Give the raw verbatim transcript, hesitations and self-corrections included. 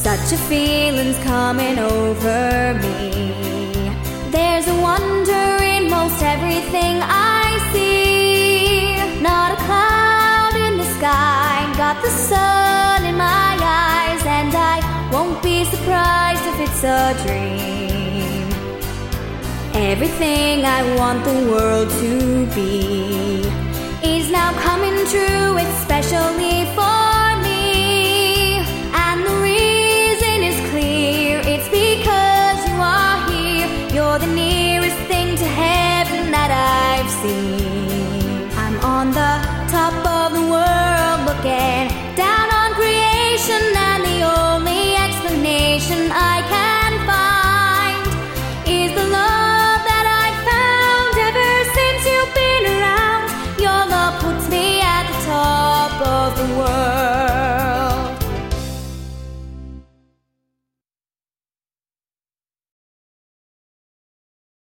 Such a feeling's coming over me. There's a wonder in most everything I see. Not a cloud in the sky, got the sun in my eyes, and I won't be surprised if it's a dream. Everything I want the world to be is now coming true, especially for